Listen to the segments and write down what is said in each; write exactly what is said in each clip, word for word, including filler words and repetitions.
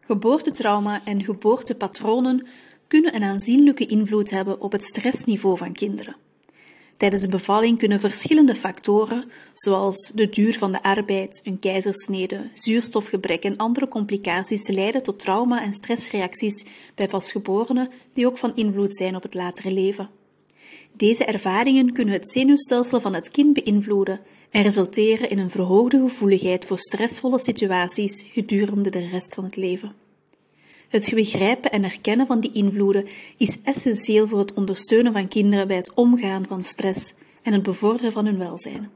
Geboortetrauma en geboortepatronen kunnen een aanzienlijke invloed hebben op het stressniveau van kinderen. Tijdens de bevalling kunnen verschillende factoren, zoals de duur van de arbeid, een keizersnede, zuurstofgebrek en andere complicaties leiden tot trauma- en stressreacties bij pasgeborenen die ook van invloed zijn op het latere leven. Deze ervaringen kunnen het zenuwstelsel van het kind beïnvloeden en resulteren in een verhoogde gevoeligheid voor stressvolle situaties gedurende de rest van het leven. Het begrijpen en erkennen van die invloeden is essentieel voor het ondersteunen van kinderen bij het omgaan van stress en het bevorderen van hun welzijn.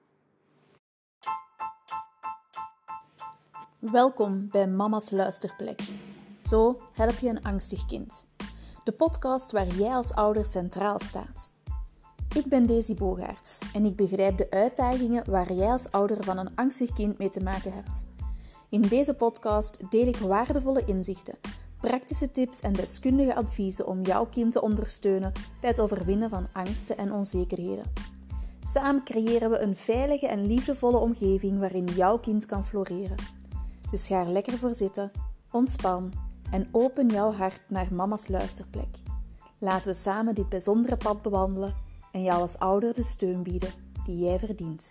Welkom bij Mama's Luisterplek. Zo help je een angstig kind. De podcast waar jij als ouder centraal staat. Ik ben Daisy Bogaerts en ik begrijp de uitdagingen waar jij als ouder van een angstig kind mee te maken hebt. In deze podcast deel ik waardevolle inzichten, praktische tips en deskundige adviezen om jouw kind te ondersteunen bij het overwinnen van angsten en onzekerheden. Samen creëren we een veilige en liefdevolle omgeving waarin jouw kind kan floreren. Dus ga er lekker voor zitten, ontspan en open jouw hart naar mama's luisterplek. Laten we samen dit bijzondere pad bewandelen en jou als ouder de steun bieden die jij verdient.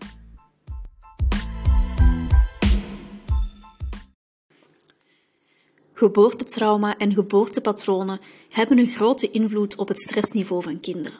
Geboortetrauma en geboortepatronen hebben een grote invloed op het stressniveau van kinderen.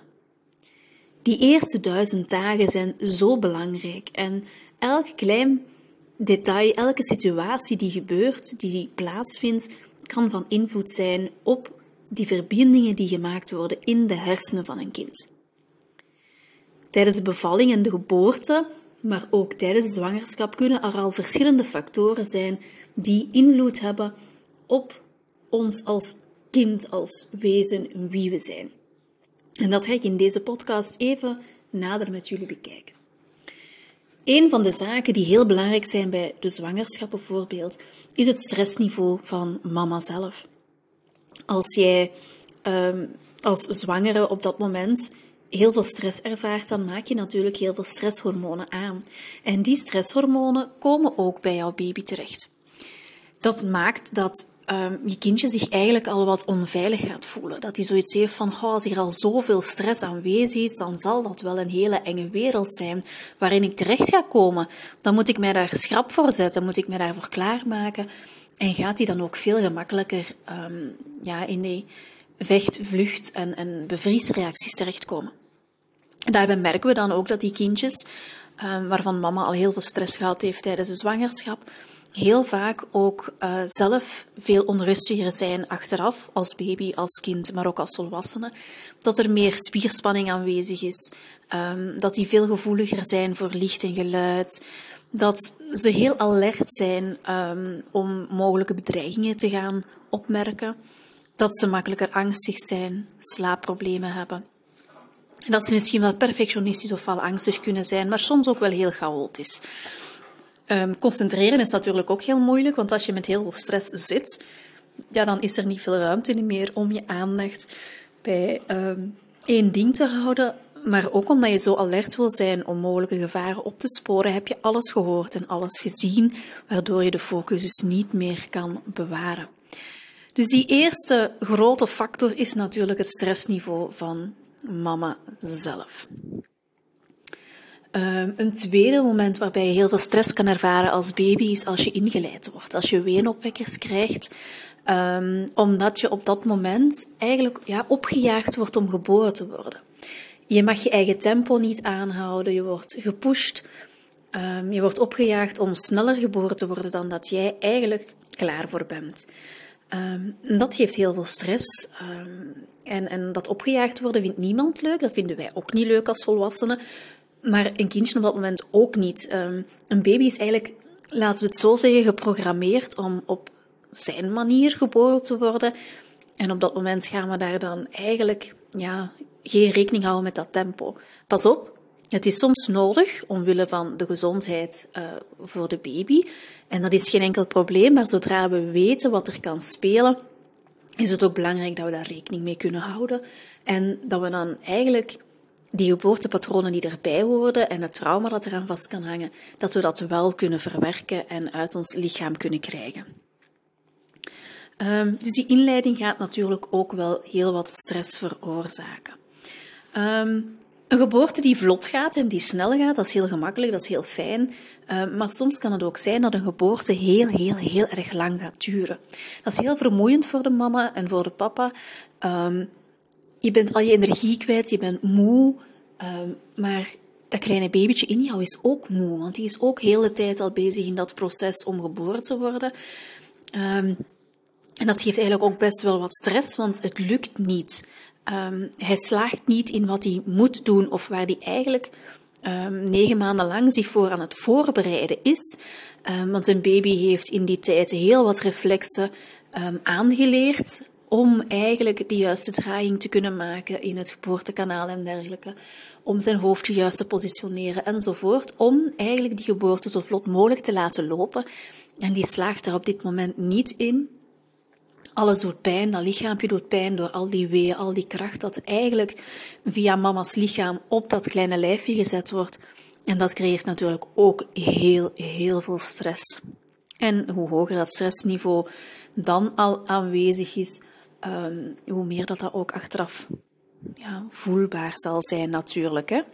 Die eerste duizend dagen zijn zo belangrijk en elk klein detail, elke situatie die gebeurt, die plaatsvindt, kan van invloed zijn op die verbindingen die gemaakt worden in de hersenen van een kind. Tijdens de bevalling en de geboorte, maar ook tijdens de zwangerschap, kunnen er al verschillende factoren zijn die invloed hebben op ons als kind, als wezen, wie we zijn. En dat ga ik in deze podcast even nader met jullie bekijken. Een van de zaken die heel belangrijk zijn bij de zwangerschap bijvoorbeeld, is het stressniveau van mama zelf. Als jij um, als zwangere op dat moment heel veel stress ervaart, dan maak je natuurlijk heel veel stresshormonen aan. En die stresshormonen komen ook bij jouw baby terecht. Dat maakt dat um, je kindje zich eigenlijk al wat onveilig gaat voelen. Dat hij zoiets heeft van, oh, als hier al zoveel stress aanwezig is, dan zal dat wel een hele enge wereld zijn waarin ik terecht ga komen. Dan moet ik mij daar schrap voor zetten, moet ik mij daarvoor klaarmaken. En gaat hij dan ook veel gemakkelijker um, ja, in die vecht-, vlucht- en, en bevriesreacties terechtkomen. Daarbij merken we dan ook dat die kindjes, um, waarvan mama al heel veel stress gehad heeft tijdens de zwangerschap, heel vaak ook uh, zelf veel onrustiger zijn achteraf, als baby, als kind, maar ook als volwassene. Dat er meer spierspanning aanwezig is, um, dat die veel gevoeliger zijn voor licht en geluid, dat ze heel alert zijn um, om mogelijke bedreigingen te gaan opmerken, dat ze makkelijker angstig zijn, slaapproblemen hebben. Dat ze misschien wel perfectionistisch of wel angstig kunnen zijn, maar soms ook wel heel chaotisch. Um, concentreren is natuurlijk ook heel moeilijk, want als je met heel veel stress zit, ja, dan is er niet veel ruimte meer om je aandacht bij um, één ding te houden. Maar ook omdat je zo alert wil zijn om mogelijke gevaren op te sporen, heb je alles gehoord en alles gezien, waardoor je de focus dus niet meer kan bewaren. Dus die eerste grote factor is natuurlijk het stressniveau van mama zelf. Um, een tweede moment waarbij je heel veel stress kan ervaren als baby is als je ingeleid wordt, als je weenopwekkers krijgt, um, omdat je op dat moment eigenlijk ja, opgejaagd wordt om geboren te worden. Je mag je eigen tempo niet aanhouden, je wordt gepusht, um, je wordt opgejaagd om sneller geboren te worden dan dat jij eigenlijk klaar voor bent. Um, dat geeft heel veel stress. Um, en, en dat opgejaagd worden vindt niemand leuk, dat vinden wij ook niet leuk als volwassenen. Maar een kindje op dat moment ook niet. Um, een baby is eigenlijk, laten we het zo zeggen, geprogrammeerd om op zijn manier geboren te worden. En op dat moment gaan we daar dan eigenlijk ja, geen rekening houden met dat tempo. Pas op, het is soms nodig omwille van de gezondheid uh, voor de baby. En dat is geen enkel probleem, maar zodra we weten wat er kan spelen, is het ook belangrijk dat we daar rekening mee kunnen houden. En dat we dan eigenlijk die geboortepatronen die erbij horen en het trauma dat eraan vast kan hangen, dat we dat wel kunnen verwerken en uit ons lichaam kunnen krijgen. Um, dus die inleiding gaat natuurlijk ook wel heel wat stress veroorzaken. Um, een geboorte die vlot gaat en die snel gaat, dat is heel gemakkelijk, dat is heel fijn. Um, maar soms kan het ook zijn dat een geboorte heel, heel, heel erg lang gaat duren. Dat is heel vermoeiend voor de mama en voor de papa. Um, je bent al je energie kwijt, je bent moe, um, maar dat kleine babytje in jou is ook moe, want die is ook heel de tijd al bezig in dat proces om geboren te worden. Um, en dat geeft eigenlijk ook best wel wat stress, want het lukt niet. Um, hij slaagt niet in wat hij moet doen of waar hij eigenlijk um, negen maanden lang zich voor aan het voorbereiden is. Um, want een baby heeft in die tijd heel wat reflexen um, aangeleerd om eigenlijk de juiste draaiing te kunnen maken in het geboortekanaal en dergelijke. Om zijn hoofd juist te positioneren enzovoort. Om eigenlijk die geboorte zo vlot mogelijk te laten lopen. En die slaagt daar op dit moment niet in. Alles doet pijn, dat lichaampje doet pijn door al die weeën, al die kracht dat eigenlijk via mama's lichaam op dat kleine lijfje gezet wordt. En dat creëert natuurlijk ook heel, heel veel stress. En hoe hoger dat stressniveau dan al aanwezig is, um, hoe meer dat dat ook achteraf ja, voelbaar zal zijn natuurlijk, hè.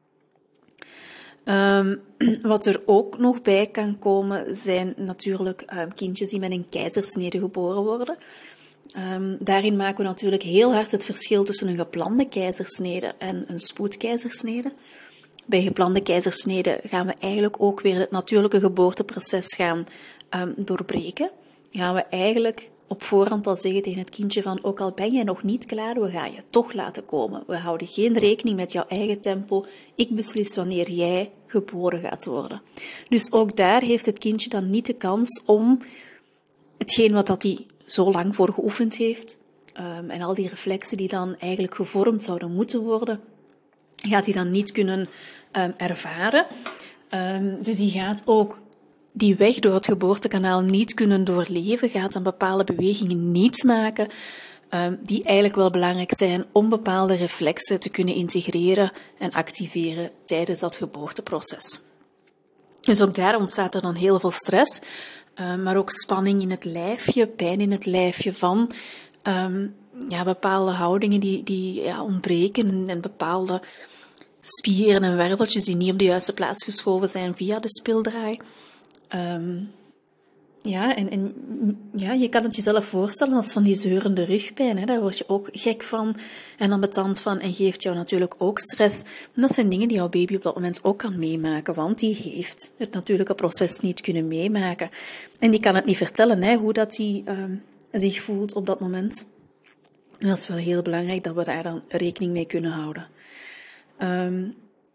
Um, wat er ook nog bij kan komen, zijn natuurlijk um, kindjes die met een keizersnede geboren worden. Um, daarin maken we natuurlijk heel hard het verschil tussen een geplande keizersnede en een spoedkeizersnede. Bij geplande keizersnede gaan we eigenlijk ook weer het natuurlijke geboorteproces gaan um, doorbreken. Gaan we eigenlijk op voorhand al zeggen tegen het kindje van, ook al ben jij nog niet klaar, we gaan je toch laten komen. We houden geen rekening met jouw eigen tempo. Ik beslis wanneer jij geboren gaat worden. Dus ook daar heeft het kindje dan niet de kans om hetgeen wat dat hij zo lang voor geoefend heeft, um, en al die reflexen die dan eigenlijk gevormd zouden moeten worden, gaat hij dan niet kunnen um, ervaren. Um, dus die gaat ook die weg door het geboortekanaal niet kunnen doorleven, gaat dan bepaalde bewegingen niet maken, um, die eigenlijk wel belangrijk zijn om bepaalde reflexen te kunnen integreren en activeren tijdens dat geboorteproces. Dus ook daar ontstaat er dan heel veel stress, um, maar ook spanning in het lijfje, pijn in het lijfje van um, ja, bepaalde houdingen die, die ja, ontbreken en, en bepaalde spieren en werveltjes die niet op de juiste plaats geschoven zijn via de spildraai. Um, ja, en, en ja, je kan het jezelf voorstellen als van die zeurende rugpijn. Hè, daar word je ook gek van en ambetant van en geeft jou natuurlijk ook stress. En dat zijn dingen die jouw baby op dat moment ook kan meemaken, want die heeft het natuurlijke proces niet kunnen meemaken. En die kan het niet vertellen, hè, hoe dat die um, zich voelt op dat moment. En dat is wel heel belangrijk dat we daar dan rekening mee kunnen houden. Um,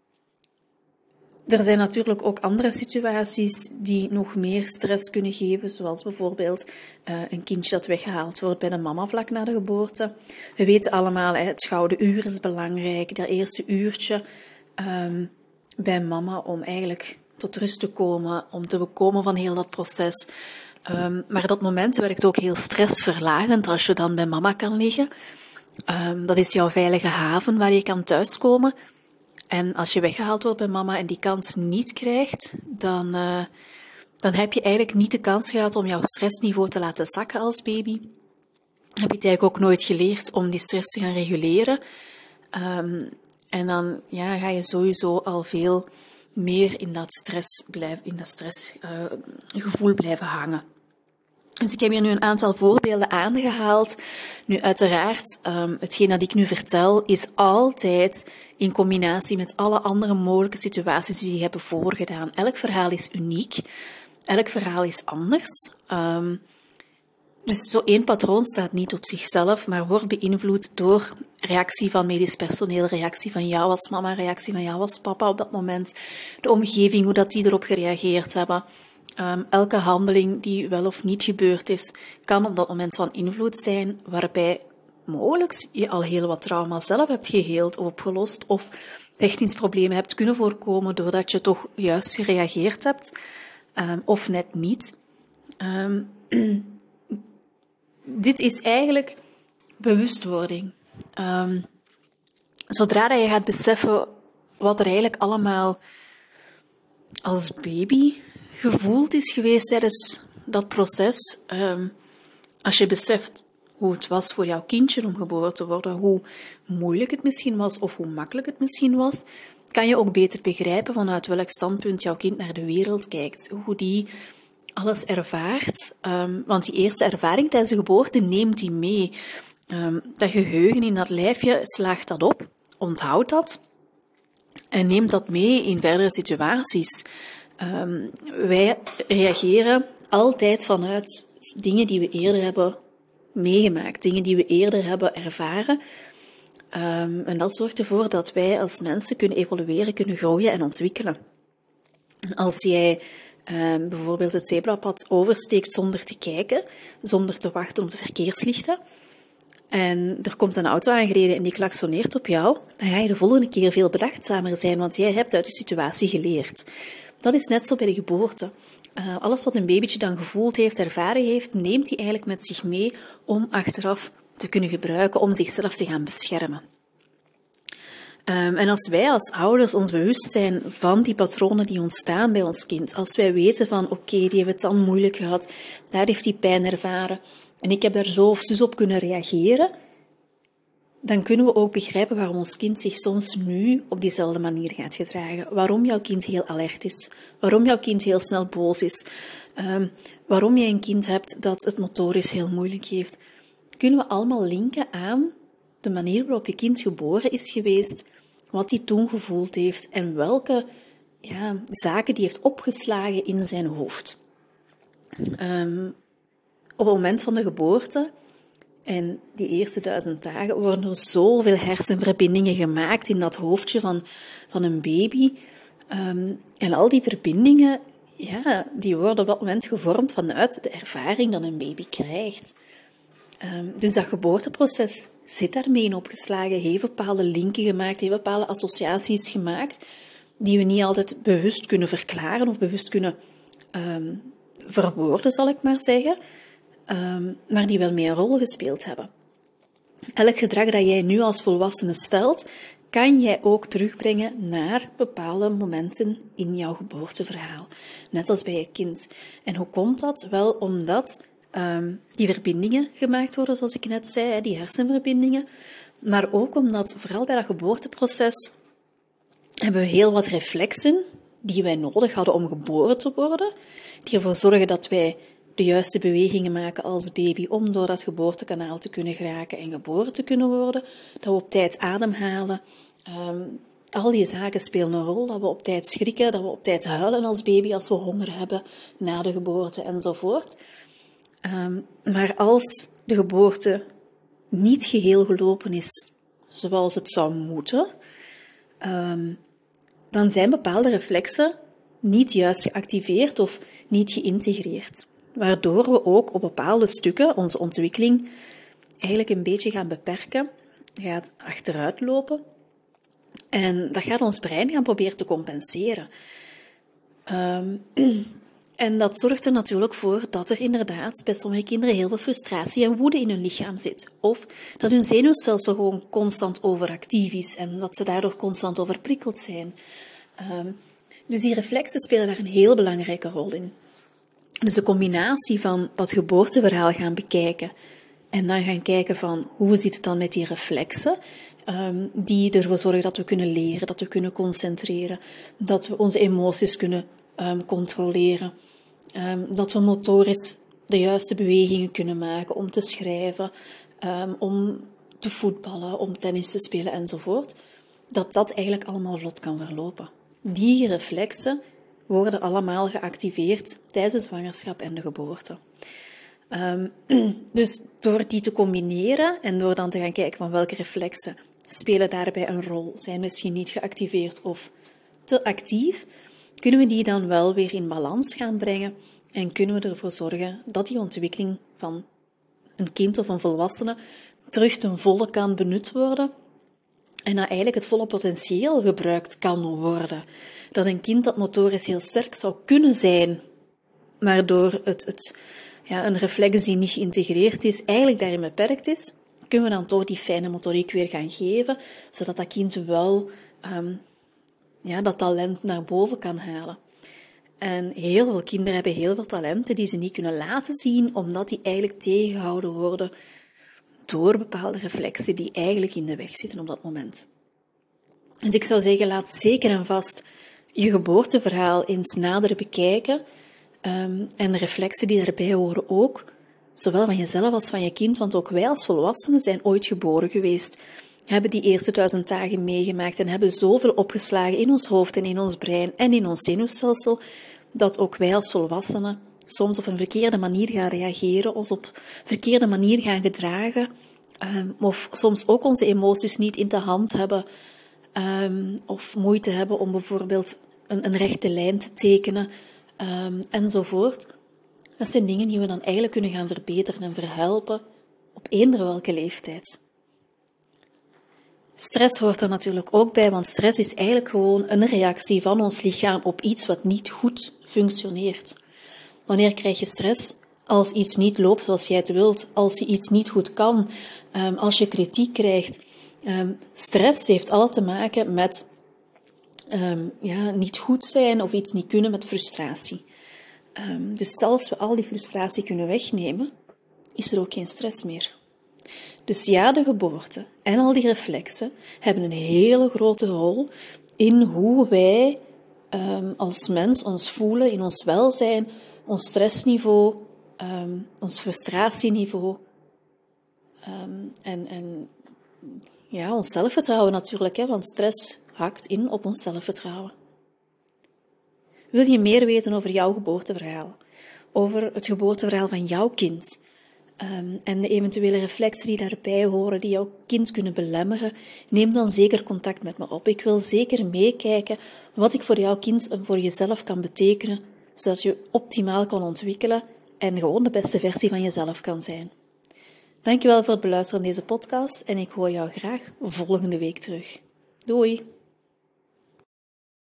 Er zijn natuurlijk ook andere situaties die nog meer stress kunnen geven, zoals bijvoorbeeld uh, een kindje dat weggehaald wordt bij de mama vlak na de geboorte. We weten allemaal, hè, het gouden uur is belangrijk, dat eerste uurtje um, bij mama om eigenlijk tot rust te komen, om te bekomen van heel dat proces. Um, maar dat moment werkt ook heel stressverlagend als je dan bij mama kan liggen. Um, dat is jouw veilige haven waar je kan thuiskomen. En als je weggehaald wordt bij mama en die kans niet krijgt, dan, uh, dan heb je eigenlijk niet de kans gehad om jouw stressniveau te laten zakken als baby. Heb je het eigenlijk ook nooit geleerd om die stress te gaan reguleren. Um, en dan ja, ga je sowieso al veel meer in dat stress blijven, in dat stressgevoel uh, blijven hangen. Dus ik heb hier nu een aantal voorbeelden aangehaald. Nu, uiteraard, um, hetgeen dat ik nu vertel, is altijd in combinatie met alle andere mogelijke situaties die je hebben voorgedaan. Elk verhaal is uniek. Elk verhaal is anders. Um, dus zo één patroon staat niet op zichzelf, maar wordt beïnvloed door reactie van medisch personeel, reactie van jou als mama, reactie van jou als papa op dat moment, de omgeving, hoe dat die erop gereageerd hebben. Um, elke handeling die wel of niet gebeurd is, kan op dat moment van invloed zijn, waarbij mogelijk je al heel wat trauma zelf hebt geheeld of opgelost, of hechtingsproblemen hebt kunnen voorkomen doordat je toch juist gereageerd hebt, um, of net niet. Um, dit is eigenlijk bewustwording. Um, zodra dat je gaat beseffen wat er eigenlijk allemaal als baby gevoeld is geweest tijdens dat proces, um, Als je beseft hoe het was voor jouw kindje om geboren te worden, hoe moeilijk het misschien was of hoe makkelijk het misschien was, kan je ook beter begrijpen vanuit welk standpunt jouw kind naar de wereld kijkt, hoe die alles ervaart. Um, want die eerste ervaring tijdens de geboorte neemt die mee. Um, dat geheugen in dat lijfje slaagt dat op, onthoudt dat en neemt dat mee in verdere situaties. Um, wij reageren altijd vanuit dingen die we eerder hebben meegemaakt, dingen die we eerder hebben ervaren. Um, en dat zorgt ervoor dat wij als mensen kunnen evolueren, kunnen groeien en ontwikkelen. Als jij um, bijvoorbeeld het zebrapad oversteekt zonder te kijken, zonder te wachten op de verkeerslichten, en er komt een auto aangereden en die klaksoneert op jou, dan ga je de volgende keer veel bedachtzamer zijn, want jij hebt uit de situatie geleerd. Dat is net zo bij de geboorte. Uh, alles wat een babytje dan gevoeld heeft, ervaren heeft, neemt hij eigenlijk met zich mee om achteraf te kunnen gebruiken, om zichzelf te gaan beschermen. Um, en als wij als ouders ons bewust zijn van die patronen die ontstaan bij ons kind, als wij weten van oké, okay, die heeft het dan moeilijk gehad, daar heeft hij pijn ervaren en ik heb daar zo of zus op kunnen reageren, dan kunnen we ook begrijpen waarom ons kind zich soms nu op diezelfde manier gaat gedragen. Waarom jouw kind heel alert is. Waarom jouw kind heel snel boos is. Um, waarom je een kind hebt dat het motorisch heel moeilijk heeft. Kunnen we allemaal linken aan de manier waarop je kind geboren is geweest, wat hij toen gevoeld heeft en welke ja, zaken die heeft opgeslagen in zijn hoofd. Um, op het moment van de geboorte en die eerste duizend dagen worden er zoveel hersenverbindingen gemaakt in dat hoofdje van, van een baby. Um, en al die verbindingen, ja, die worden op dat moment gevormd vanuit de ervaring dat een baby krijgt. Um, dus dat geboorteproces zit daarmee in opgeslagen, heeft bepaalde linken gemaakt, heeft bepaalde associaties gemaakt, die we niet altijd bewust kunnen verklaren of bewust kunnen um, verwoorden, zal ik maar zeggen. Um, maar die wel mee een rol gespeeld hebben. Elk gedrag dat jij nu als volwassene stelt, kan jij ook terugbrengen naar bepaalde momenten in jouw geboorteverhaal. Net als bij je kind. En hoe komt dat? Wel omdat um, die verbindingen gemaakt worden, zoals ik net zei, die hersenverbindingen. Maar ook omdat, vooral bij dat geboorteproces, hebben we heel wat reflexen die wij nodig hadden om geboren te worden, die ervoor zorgen dat wij de juiste bewegingen maken als baby om door dat geboortekanaal te kunnen geraken en geboren te kunnen worden, dat we op tijd ademhalen. Um, al die zaken spelen een rol, dat we op tijd schrikken, dat we op tijd huilen als baby als we honger hebben na de geboorte enzovoort. Um, maar als de geboorte niet geheel gelopen is zoals het zou moeten, um, dan zijn bepaalde reflexen niet juist geactiveerd of niet geïntegreerd. Waardoor we ook op bepaalde stukken onze ontwikkeling eigenlijk een beetje gaan beperken, gaat achteruit lopen. En dat gaat ons brein gaan proberen te compenseren. Um, en dat zorgt er natuurlijk voor dat er inderdaad bij sommige kinderen heel veel frustratie en woede in hun lichaam zit. Of dat hun zenuwstelsel gewoon constant overactief is en dat ze daardoor constant overprikkeld zijn. Um, dus die reflexen spelen daar een heel belangrijke rol in. Dus de combinatie van dat geboorteverhaal gaan bekijken en dan gaan kijken van hoe zit het dan met die reflexen, um, die ervoor zorgen dat we kunnen leren, dat we kunnen concentreren, dat we onze emoties kunnen um, controleren, um, dat we motorisch de juiste bewegingen kunnen maken om te schrijven, um, om te voetballen, om tennis te spelen enzovoort, dat dat eigenlijk allemaal vlot kan verlopen. Die reflexen worden allemaal geactiveerd tijdens de zwangerschap en de geboorte. Um, dus door die te combineren en door dan te gaan kijken van welke reflexen spelen daarbij een rol, zijn misschien niet geactiveerd of te actief, kunnen we die dan wel weer in balans gaan brengen en kunnen we ervoor zorgen dat die ontwikkeling van een kind of een volwassene terug ten volle kan benut worden en dat eigenlijk het volle potentieel gebruikt kan worden. Dat een kind dat motorisch heel sterk zou kunnen zijn, maar door het, het, ja, een reflex die niet geïntegreerd is, eigenlijk daarin beperkt is, kunnen we dan toch die fijne motoriek weer gaan geven, zodat dat kind wel um, ja, dat talent naar boven kan halen. En heel veel kinderen hebben heel veel talenten die ze niet kunnen laten zien, omdat die eigenlijk tegengehouden worden door bepaalde reflexen die eigenlijk in de weg zitten op dat moment. Dus ik zou zeggen, laat zeker en vast je geboorteverhaal eens nader bekijken. Um, en de reflexen die daarbij horen ook, zowel van jezelf als van je kind, want ook wij als volwassenen zijn ooit geboren geweest, hebben die eerste duizend dagen meegemaakt en hebben zoveel opgeslagen in ons hoofd en in ons brein en in ons zenuwstelsel, dat ook wij als volwassenen soms op een verkeerde manier gaan reageren, ons op een verkeerde manier gaan gedragen, um, of soms ook onze emoties niet in de hand hebben, um, of moeite hebben om bijvoorbeeld een, een rechte lijn te tekenen, um, enzovoort. Dat zijn dingen die we dan eigenlijk kunnen gaan verbeteren en verhelpen op eender welke leeftijd. Stress hoort er natuurlijk ook bij, want stress is eigenlijk gewoon een reactie van ons lichaam op iets wat niet goed functioneert. Wanneer krijg je stress? Als iets niet loopt zoals jij het wilt, als je iets niet goed kan, um, als je kritiek krijgt. Um, stress heeft altijd te maken met um, ja, niet goed zijn of iets niet kunnen, met frustratie. Um, dus als we al die frustratie kunnen wegnemen, is er ook geen stress meer. Dus ja, de geboorte en al die reflexen hebben een hele grote rol in hoe wij um, als mens ons voelen, in ons welzijn, ons stressniveau, um, ons frustratieniveau um, en, en ja, ons zelfvertrouwen natuurlijk, hè, want stress hakt in op ons zelfvertrouwen. Wil je meer weten over jouw geboorteverhaal, over het geboorteverhaal van jouw kind um, en de eventuele reflexen die daarbij horen, die jouw kind kunnen belemmeren, neem dan zeker contact met me op. Ik wil zeker meekijken wat ik voor jouw kind en voor jezelf kan betekenen, zodat je optimaal kan ontwikkelen en gewoon de beste versie van jezelf kan zijn. Dankjewel voor het beluisteren van deze podcast en ik hoor jou graag volgende week terug. Doei!